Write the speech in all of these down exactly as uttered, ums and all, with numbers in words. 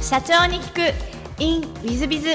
社長に聞く in ウィズビズ。 ウ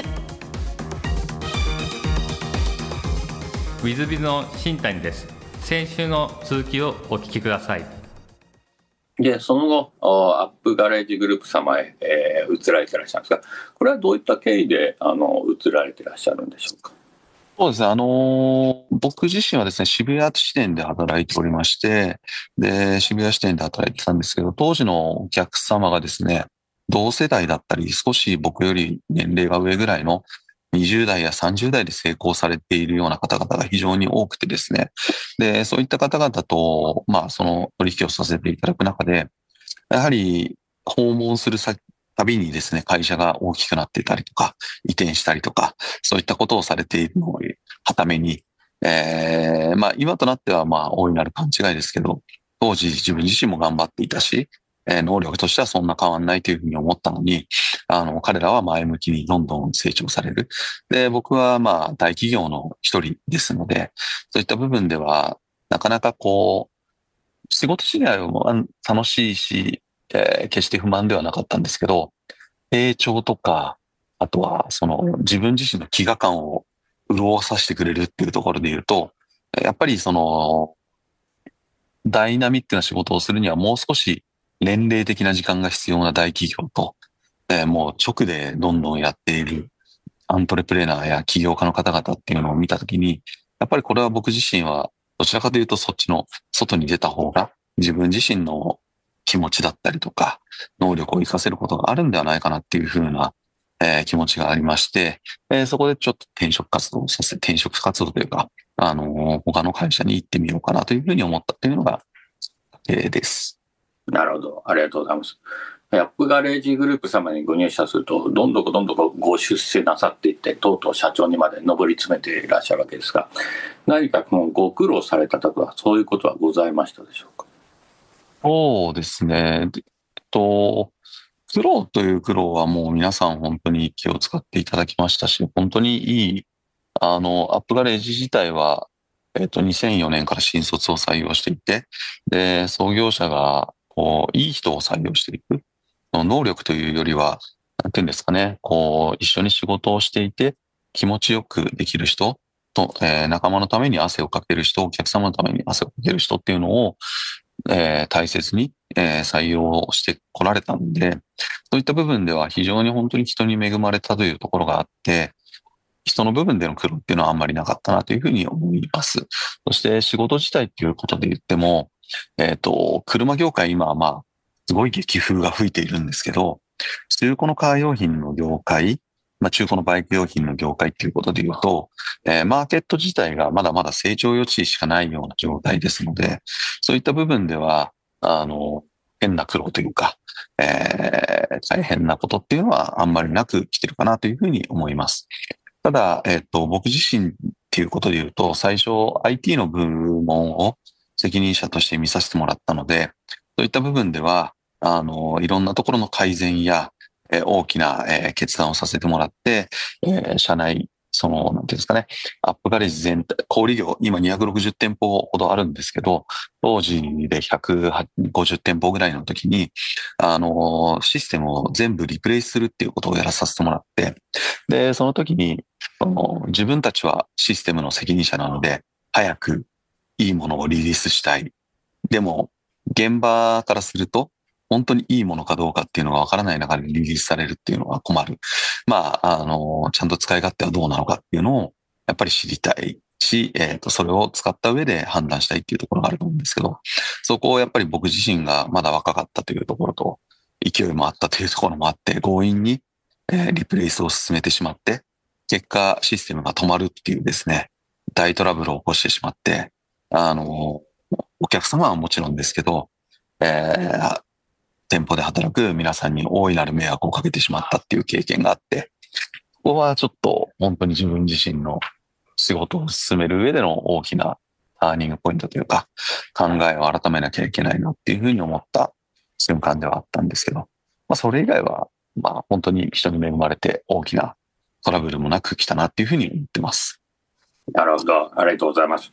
ィズビズの新谷です。先週の続きをお聞きください。 でその後アップガレージグループ様へ、えー、移られていらっしゃるんですが、これはどういった経緯であの移られていらっしゃるんでしょうか。 そうですね、あのー僕自身はですね、渋谷支店で働いておりまして、で、渋谷支店で働いてたんですけど、当時のお客様がですね、同世代だったり、少し僕より年齢が上ぐらいのにじゅう代やさんじゅう代で成功されているような方々が非常に多くてですね、で、そういった方々と、まあ、その取引をさせていただく中で、やはり訪問する先たびにですね、会社が大きくなっていたりとか、移転したりとか、そういったことをされているのをはために、えー、まあ今となってはまあ大いなる勘違いですけど、当時自分自身も頑張っていたし、えー能力としてはそんな変わんないというふうに思ったのに、あの、彼らは前向きにどんどん成長される。で、僕はまあ大企業の一人ですので、そういった部分では、なかなかこう、仕事自体もあの楽しいし、えー決して不満ではなかったんですけど、成長とか、あとはその自分自身の飢餓感を潤させてくれるっていうところで言うと、やっぱりそのダイナミックな仕事をするにはもう少し年齢的な時間が必要な大企業と、えーもう直でどんどんやっているアントレプレーナーや起業家の方々っていうのを見たときに、やっぱりこれは僕自身はどちらかというとそっちの外に出た方が自分自身の気持ちだったりとか能力を活かせることがあるんではないかなっていうふうな、えー気持ちがありまして、えーそこでちょっと転職活動をさせ、転職活動というか、あのー他の会社に行ってみようかなというふうに思ったっていうのが、えーです。 なるほど、ありがとうございます。アップガレージグループ様にご入社すると、どんどんどんどんご出世なさっていって、とうとう社長にまで上り詰めていらっしゃるわけですが、何かこのご苦労されたとか、そういうことはございましたでしょうか。 そうですね。でえっと、苦労という苦労はもう皆さん本当に気を使っていただきましたし、本当にいい、あの、アップガレージ自体は、えっと、にせんよねんから新卒を採用していて、で、創業者が、こう、いい人を採用していく。その能力というよりは、なんていうんですかね、こう、一緒に仕事をしていて、気持ちよくできる人と、えー仲間のために汗をかける人、お客様のために汗をかける人っていうのを、えー大切に、えー採用してこられたんで、そういった部分では非常に本当に人に恵まれたというところがあって、人の部分での苦労っていうのはあんまりなかったなというふうに思います。そして仕事自体っていうことで言っても、えっと、車業界今はまあ、すごい激風が吹いているんですけど、中古のカー用品の業界、まあ中古のバイク用品の業界っていうことで言うと、えーマーケット自体がまだまだ成長余地しかないような状態ですので、そういった部分では、あの、変な苦労というか、えー大変なことっていうのはあんまりなく来てるかなというふうに思います。ただ、えっと、僕自身っていうことで言うと、最初 アイティー の部門を責任者として見させてもらったので、そういった部分では、あの、いろんなところの改善や、えー大きな、えー決断をさせてもらって、えー社内、その、なんていうんですかね、アップガレージ全体、小売業、今にひゃくろくじゅう店舗ほどあるんですけど、当時でひゃくごじゅう店舗ぐらいの時に、あの、システムを全部リプレイスするっていうことをやらさせてもらって、で、その時に、その自分たちはシステムの責任者なので、早くいいものをリリースしたい。でも、現場からすると、本当にいいものかどうかっていうのがわからない中でリリースされるっていうのは困る。まあ、あの、ちゃんと使い勝手はどうなのかっていうのを、やっぱり知りたいし、えっと、それを使った上で判断したいっていうところがあると思うんですけど、そこをやっぱり僕自身がまだ若かったというところと、勢いもあったというところもあって、強引に、えーリプレイスを進めてしまって、結果システムが止まるっていうですね、大トラブルを起こしてしまって、あの、お客様はもちろんですけど、えー店舗で働く皆さんに大いなる迷惑をかけてしまったっていう経験があって、ここはちょっと本当に自分自身の仕事を進める上での大きなターニングポイントというか、考えを改めなきゃいけないなっていうふうに思った瞬間ではあったんですけど、まあそれ以外は、まあ本当に人に恵まれて大きなトラブルもなく来たなっていうふうに思ってます。 なるほど、ありがとうございます。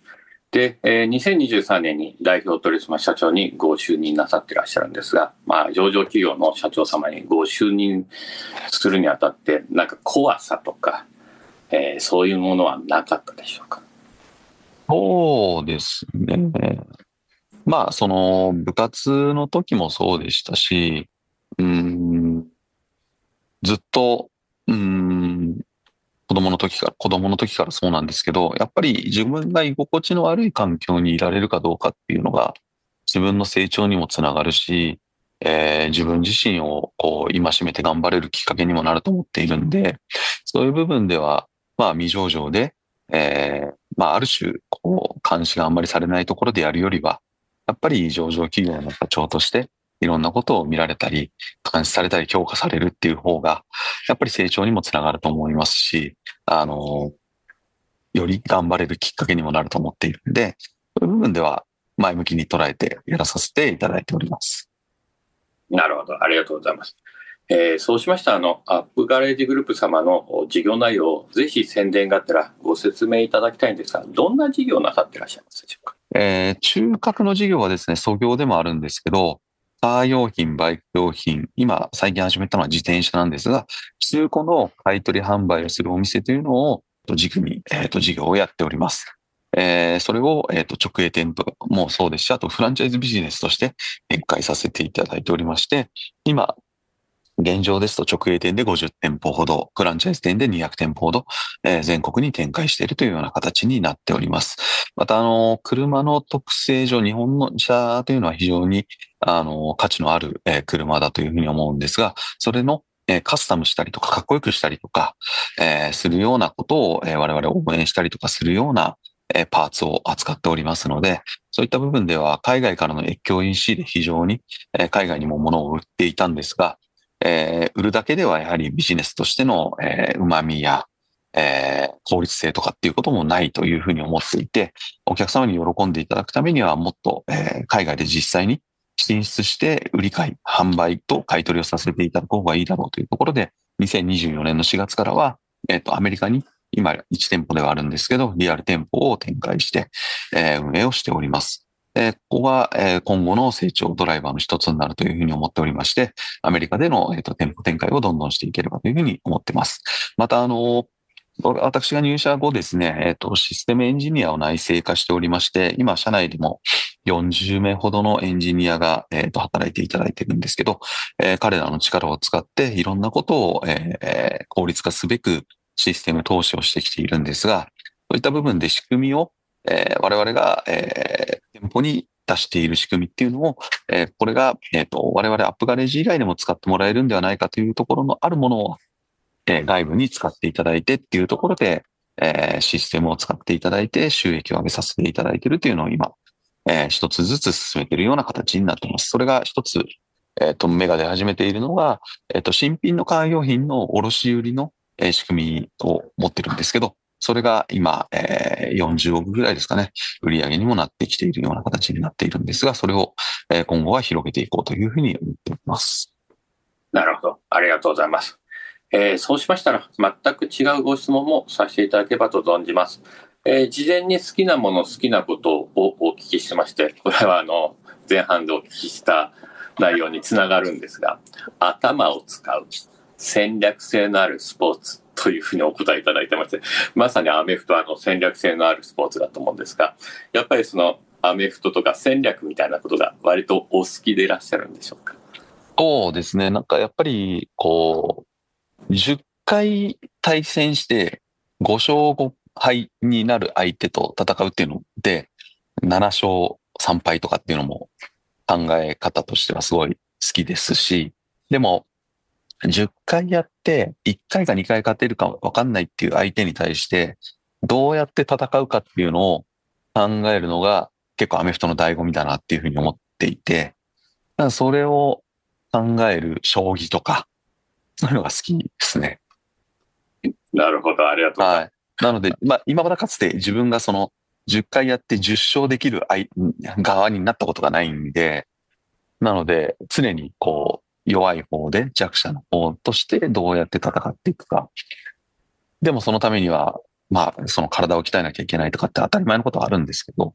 で、えーにせんにじゅうさんねんに代表取締社長にご就任なさってらっしゃるんですが、まあ、上場企業の社長様にご就任するにあたって、なんか怖さとか、えーそういうものはなかったでしょうか。 そうですね。まあ、その部活の時もそうでしたし、うーん、ずっと、うーん、子供の時から、子供の時からそうなんですけど、やっぱり自分が居心地の悪い環境にいられるかどうかっていうのが、自分の成長にもつながるし、えー自分自身をこう、戒めて頑張れるきっかけにもなると思っているんで、そういう部分では、まあ、未上場で、えーまあ、ある種、こう、監視があんまりされないところでやるよりは、やっぱり上場企業の社長として、いろんなことを見られたり、監視されたり評価されるっていう方が、やっぱり成長にもつながると思いますし、あの、より頑張れるきっかけにもなると思っているんで、そういう部分では前向きに捉えてやらさせていただいております。 なるほど、ありがとうございます。えーそうしましたら、あの、アップガレージグループ様の事業内容をぜひ宣伝があったらご説明いただきたいんですが、どんな事業をなさっていらっしゃいますでしょうか。 えー中核の事業はですね、創業でもあるんですけど、カー用品、バイク用品、今最近始めたのは自転車なんですが、中古の買い取り販売をするお店というのをと軸に、えーと事業をやっております。えーそれを、えーと直営店ともそうですし、あとフランチャイズビジネスとして展開させていただいておりまして、今、現状ですと直営店でごじゅってんぽほど、フランチャイズ店でにひゃくてんぽほど、えー全国に展開しているというような形になっております。また、あの、車の特性上、日本の車というのは非常に、あの、価値のある、えー車だというふうに思うんですが、それの、えーカスタムしたりとか、かっこよくしたりとか、えーするようなことを、えー我々応援したりとかするような、えーパーツを扱っておりますので、そういった部分では海外からの越境 イーシー で非常に、えー海外にも物を売っていたんですが、えー売るだけではやはりビジネスとしての、えー旨味や、えー効率性とかっていうこともないというふうに思っていて、お客様に喜んでいただくためにはもっと、えー海外で実際に進出して売り買い、販売と買い取りをさせていただく方がいいだろうというところで、にせんにじゅうよねんのしがつからは、えっと、アメリカに今いち店舗ではあるんですけど、リアル店舗を展開して、えー運営をしております。えーここが、えー今後の成長ドライバーの一つになるというふうに思っておりまして、アメリカでの、えーと、店舗展開をどんどんしていければというふうに思っています。また、あの、私が入社後ですね、えっと、システムエンジニアを内製化しておりまして、今、社内でもよんじゅうめいほどのエンジニアが、えっと、働いていただいているんですけど、えー彼らの力を使っていろんなことを、えー効率化すべくシステム投資をしてきているんですが、そういった部分で仕組みを、えー我々が、えー店舗に出している仕組みっていうのを、えーこれが、えっと、我々アップガレージ以外でも使ってもらえるんではないかというところのあるものを、えー外部に使っていただいてっていうところで、えーシステムを使っていただいて収益を上げさせていただいているというのを今、えー一つずつ進めているような形になっています。それが一つ、えっと、目が出始めているのが、えっと、新品のカー用品の卸売りの、えー仕組みを持ってるんですけど、それが今、えーよんじゅうおくぐらいですかね、売り上げにもなってきているような形になっているんですが、それを、えー今後は広げていこうというふうに思っています。 なるほど、ありがとうございます。えーそうしましたら、全く違うご質問もさせていただければと存じます。えー事前に好きなもの、好きなことをお聞きしてまして、これはあの前半でお聞きした内容につながるんですが、頭を使う戦略性のあるスポーツというふうにお答えいただいてまして、まさにアメフトはあの戦略性のあるスポーツだと思うんですが、やっぱりそのアメフトとか戦略みたいなことが割とお好きでいらっしゃるんでしょうか。 そうですね。なんかやっぱり、こう、じゅっかい対戦してご勝ご敗になる相手と戦うっていうので、なな勝さん敗とかっていうのも考え方としてはすごい好きですし、でも、じゅっかいやっていっかいかにかい勝てるかわかんないっていう相手に対して、どうやって戦うかっていうのを考えるのが結構アメフトの醍醐味だなっていうふうに思っていて、だからそれを考える将棋とか、そういうのが好きですね。 なるほど、ありがとうございます。 はい。なので、まあ、今までかつて自分がそのじゅっかいやってじゅっ勝できる相側になったことがないんで、なので、常にこう、弱い方で弱者の方としてどうやって戦っていくか。でもそのためには、まあ、その体を鍛えなきゃいけないとかって当たり前のことはあるんですけど、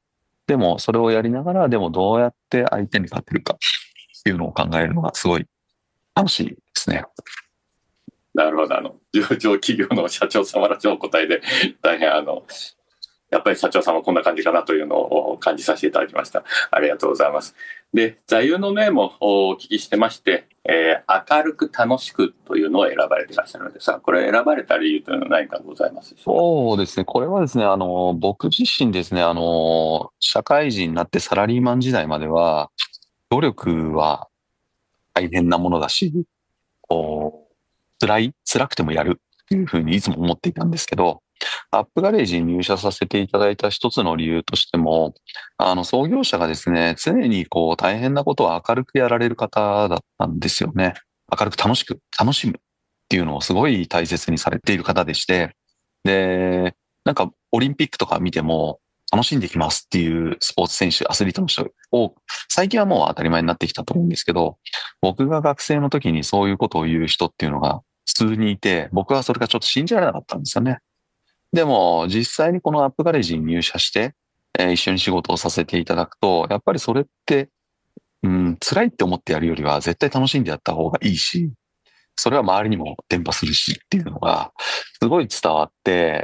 でもそれをやりながら、でもどうやって相手に勝てるかっていうのを考えるのがすごい楽しいですね。 なるほど。あの、上場企業の社長様らしいお答えで、大変あの、やっぱり社長さんはこんな感じかなというのを感じさせていただきました。ありがとうございます。で、座右の銘もお聞きしてまして、えー、明るく楽しくというのを選ばれていらっしゃるのですが、これ選ばれた理由というのは何かございますでしょうか？ そうですね。これはですね、あの、僕自身ですね、あの、社会人になってサラリーマン時代までは、努力は大変なものだし、こう、辛い、辛くてもやるっていうふうにいつも思っていたんですけど、アップガレージに入社させていただいた一つの理由としても、あの、創業者がですね、常にこう、大変なことを明るくやられる方だったんですよね。明るく楽しく、楽しむっていうのをすごい大切にされている方でして、で、なんか、オリンピックとか見ても、楽しんできますっていうスポーツ選手、アスリートの人を、最近はもう当たり前になってきたと思うんですけど、僕が学生の時にそういうことを言う人っていうのが普通にいて、僕はそれがちょっと信じられなかったんですよね。でも、実際にこのアップガレージに入社して、えー一緒に仕事をさせていただくと、やっぱりそれって、うん、辛いって思ってやるよりは絶対楽しんでやった方がいいし、それは周りにも伝播するしっていうのが、すごい伝わって、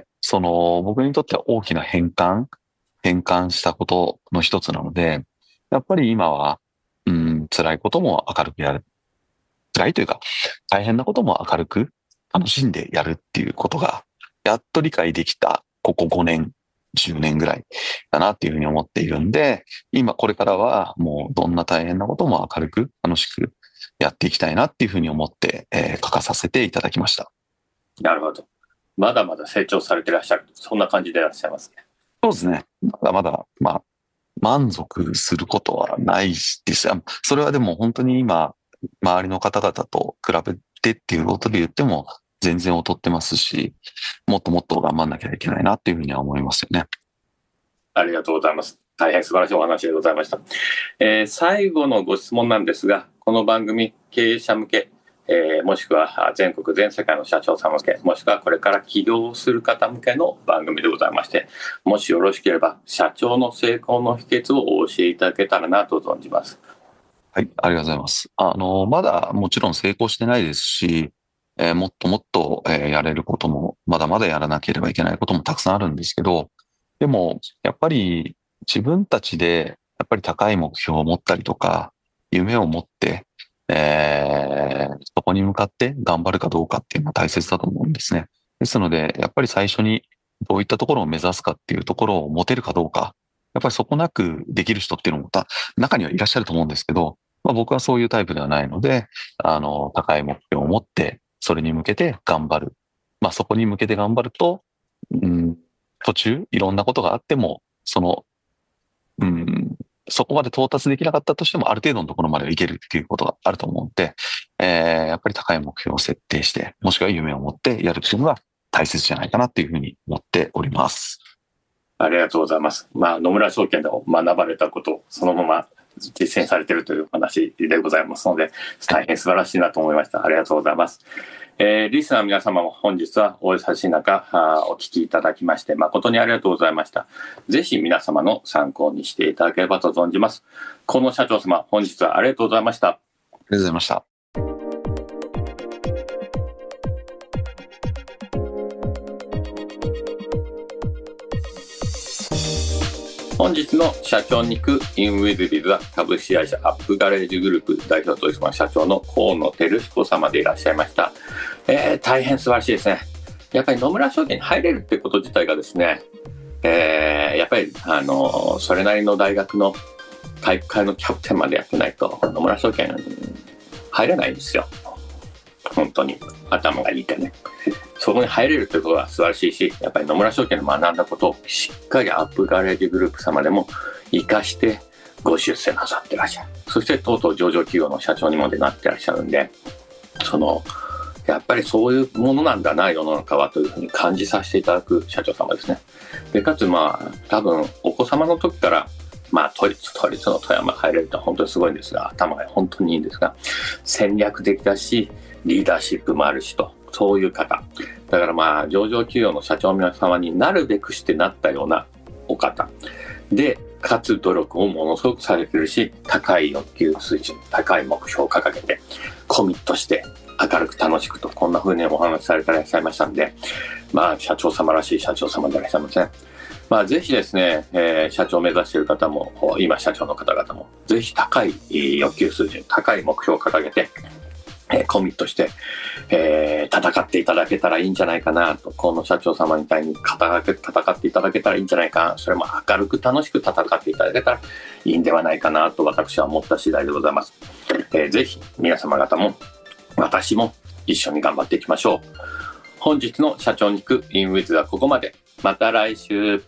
その、僕にとっては大きな変換、変換したことの一つなので、やっぱり今は、うん、辛いことも明るくやる。辛いというか、大変なことも明るく楽しんでやるっていうことが、やっと理解できた、ここごねん、じゅうねんぐらいだなっていうふうに思っているんで、今これからはもうどんな大変なことも明るく楽しくやっていきたいなっていうふうに思って、えー書かさせていただきました。 なるほど。まだまだ成長されていらっしゃる。そんな感じでいらっしゃいますね。 そうですね。まだまだ、まあ、満足することはないですよ。それはでも本当に今、周りの方々と比べてっていうことで言っても、全然劣ってますし、もっともっと頑張んなきゃいけないなっていうふうには思いますよね。 ありがとうございます。大変素晴らしいお話でございました。えー最後のご質問なんですが、この番組、経営者向け、えーもしくはあ全国全世界の社長さん向け、もしくはこれから起業する方向けの番組でございまして、もしよろしければ社長の成功の秘訣をお教えいただけたらなと存じます。 はい、ありがとうございます。あの、まだもちろん成功してないですし、えーもっともっと、えーやれることも、まだまだやらなければいけないこともたくさんあるんですけど、でも、やっぱり自分たちで、やっぱり高い目標を持ったりとか、夢を持って、えーそこに向かって頑張るかどうかっていうのは大切だと思うんですね。ですので、やっぱり最初にどういったところを目指すかっていうところを持てるかどうか、やっぱりそこなくできる人っていうのもた中にはいらっしゃると思うんですけど、まあ、僕はそういうタイプではないので、あの、高い目標を持って、それに向けて頑張る。まあ、そこに向けて頑張ると、うん、途中いろんなことがあっても、その、うん、そこまで到達できなかったとしても、ある程度のところまではいけるっていうことがあると思うので、えーやっぱり高い目標を設定して、もしくは夢を持ってやるっていうのが大切じゃないかなっていうふうに思っております。 ありがとうございます。まあ、野村証券でも学ばれたことをそのまま実践されているというお話でございますので、大変素晴らしいなと思いました。ありがとうございます。えーリスナーの皆様も本日はお忙しい中あーお聞きいただきまして誠にありがとうございました。ぜひ皆様の参考にしていただければと存じます。河野社長様、本日はありがとうございました。 ありがとうございました。 本日の社長に行く in with biz は株式会社アップガレージグループ代表取締役社長の河野照彦様でいらっしゃいました。えー、大変素晴らしいですね。やっぱり野村証券に入れるってこと自体がですね、えー、やっぱりあのそれなりの大学の体育会のキャプテンまでやってないと野村証券入れないんですよ。本当に頭がいいってね。そこに入れるということは素晴らしいし、やっぱり野村証券の学んだことをしっかりアップガレージグループ様でも活かしてご出世なさってらっしゃる。そしてとうとう上場企業の社長にまでなってらっしゃるんで、そのやっぱりそういうものなんだな世の中はというふうに感じさせていただく社長様ですね。でかつまあ多分お子様の時からまあ都立都立の富山入れると本当にすごいんですが、頭が本当にいいんですが、戦略的だしリーダーシップもあるしと、そういう方だからまあ上場企業の社長の皆様になるべくしてなったようなお方で、 かつ努力をものすごくされてるし、高い欲求水準、高い目標を掲げてコミットして明るく楽しくと、こんな風にお話しされていらっしゃいましたんで、まあ社長様らしい社長様でいらっしゃいますね。まあぜひですね、えー、社長を目指している方も、今社長の方々もぜひ高い欲求水準、高い目標を掲げて、えー、コミットして、えー、戦っていただけたらいいんじゃないかなと、この社長様みたいに戦って戦っていただけたらいいんじゃないかな、それも明るく楽しく戦っていただけたらいいんではないかなと私は思った次第でございます。えー、ぜひ皆様方も私も一緒に頑張っていきましょう。本日の社長に行く in with はここまで。また来週。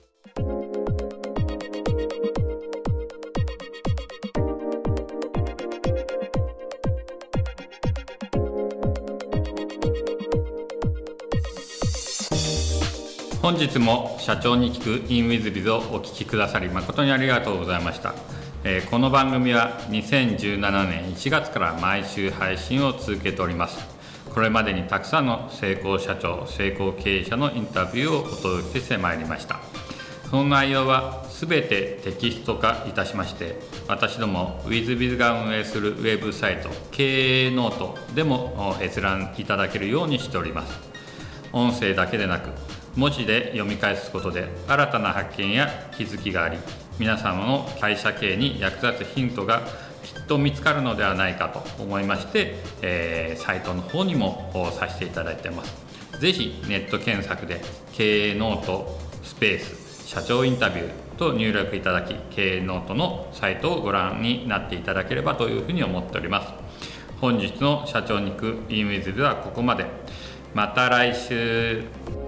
本日も社長に聞く in with biz をお聞きくださり誠にありがとうございました。えー、この番組はにせんじゅうななねんいちがつから毎週配信を続けております。これまでにたくさんの成功社長、成功経営者のインタビューをお届けしてまいりました。その内容はすべてテキスト化いたしまして、私ども WithBiz が運営するウェブサイト経営ノートでも閲覧いただけるようにしております。音声だけでなく文字で読み返すことで新たな発見や気づきがあり、皆様の会社経営に役立つヒントがきっと見つかるのではないかと思いまして、えー、サイトの方にもさせていただいています。ぜひネット検索で経営ノートスペース社長インタビューと入力いただき、経営ノートのサイトをご覧になっていただければというふうに思っております。本日の社長に行く in with ではここまで。また来週。